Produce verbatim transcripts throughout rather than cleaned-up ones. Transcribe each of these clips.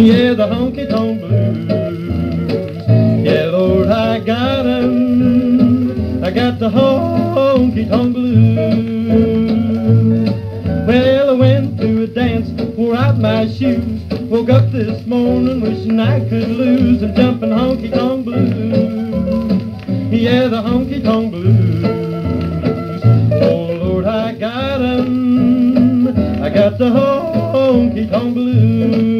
Yeah, the honky-tonk blues. Yeah, Lord, I got 'em. I got the honky-tonk blues. Well, I went to a dance, wore out my shoes. Woke up this morning wishing I could lose. I'm jumping honky-tonk blues. Yeah, the honky-tonk blues. Oh, Lord, I got 'em. I got the honky-tonk blues.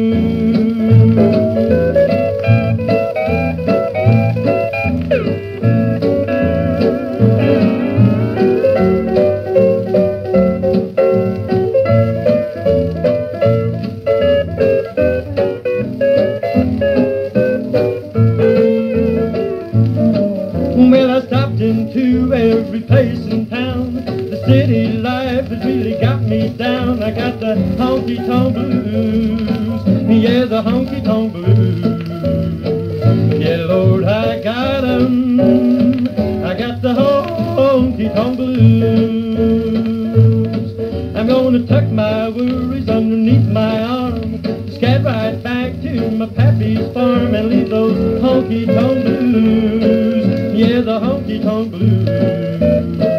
Well, I stopped into every place in town. The city life has really got me down. I got the honky-tonk blues. Yeah, the honky-tonk blues. Yeah, Lord, I got 'em. I got the honky-tonk blues. I'm gonna tuck my worries underneath my arm, scat right back to my pappy's farm and leave those honky-tonk blues. Yeah, the honky-tonk blues.